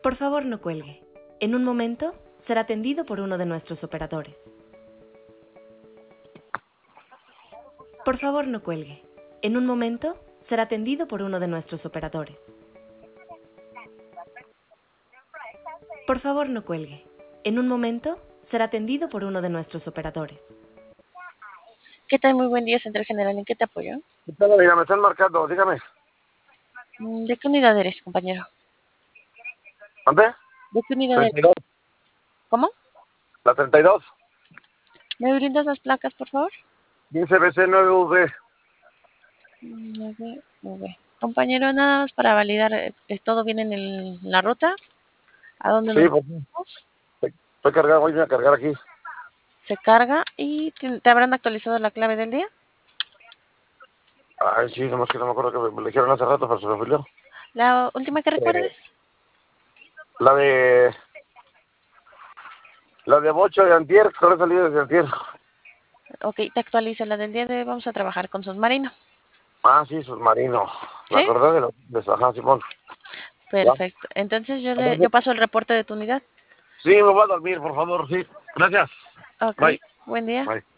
Por favor, no cuelgue. En un momento será atendido por uno de nuestros operadores. Por favor, no cuelgue. En un momento será atendido por uno de nuestros operadores. Por favor, no cuelgue. En un momento será atendido por uno de nuestros operadores. ¿Qué tal? Muy buen día, Central General. ¿En qué te apoyo? ¿Qué tal, amiga? Me están marcando, dígame. ¿De qué unidad eres, compañero? ¿Dónde? ¿De qué unidad eres? 32. ¿Cómo? La 32. ¿Me brindas las placas, por favor? 15BC 9V. 9V. Compañero, nada más para validar, ¿todo bien en la ruta? ¿A dónde Sí, nos pues, vamos? estoy cargado, voy a cargar aquí. Se carga y ¿te habrán actualizado la clave del día? Ay, sí, nomás que no me acuerdo que me lo dijeron hace rato, pero se me olvidó. ¿La última que Eh, recuerdes? la de... La de Bocho de Antier, que ahora salido desde Antier. Ok, te actualiza la del día de hoy. Vamos a trabajar con submarino. Ah, sí, submarino. Me ¿Sí? acordé de Ajá, Simón. ¿Ya? Perfecto. Entonces yo Entonces, paso el reporte de tu unidad. sí, me voy a dormir, por favor, sí. Gracias. Ok, Bye. buen día. Bye.